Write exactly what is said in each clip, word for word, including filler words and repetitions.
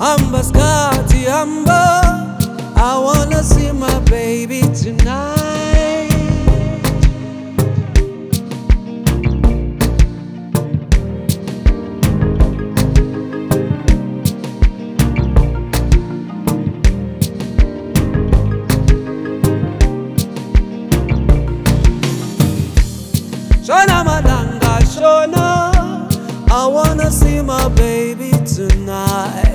Amba skati amba, I wanna see my baby tonight. Shona Malanga, Shona, I wanna see my baby tonight.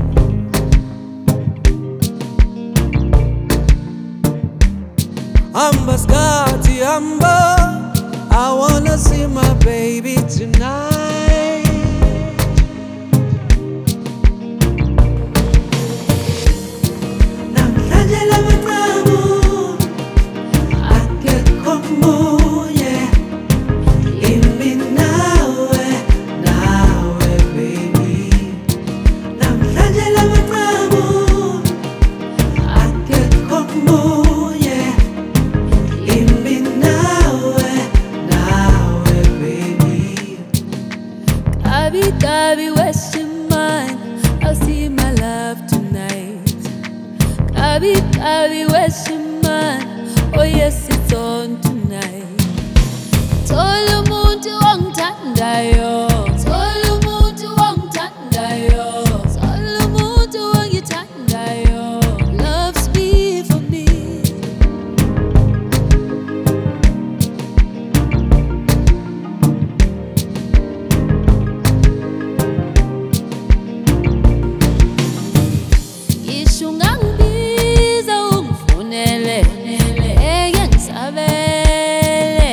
Amba skati amba, I wanna see my baby tonight. Namhlanje lamanqamu akekho munye, imi nawe, nawe baby. Namhlanje lamanqamu akekho munye, Kabi, Kabi, waste your mind. I'll see my love tonight. Kabi, Kabi, waste your mind. Oh yes, it's on tonight. Tolu muntu wangithandayo, Tolu muntu wangithandayo, Tolu muntu wangithandayo. Loves me for me. Ungangibiza ungifunele, eke ngisabele.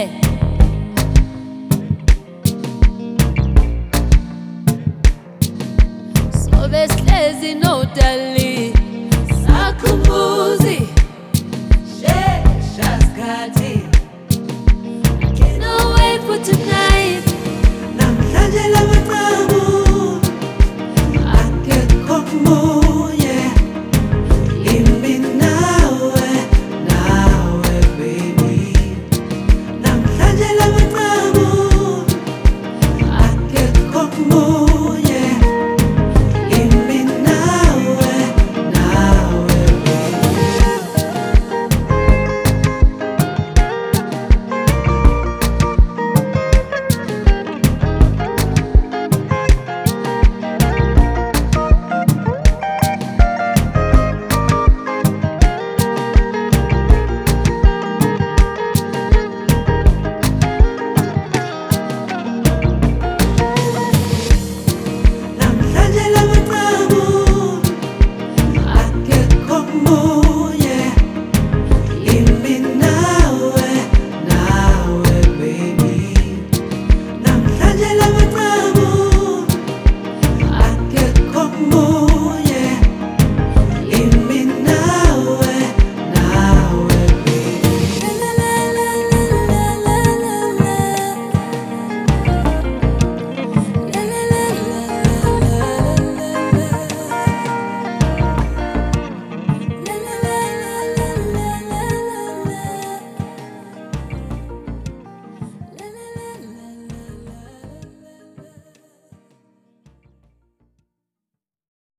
Sobe sihlezi nodali, sakhumbuzi, shesha skhathi. I cannot wait for tonight. Namhlanje lamanqamu akekho munye.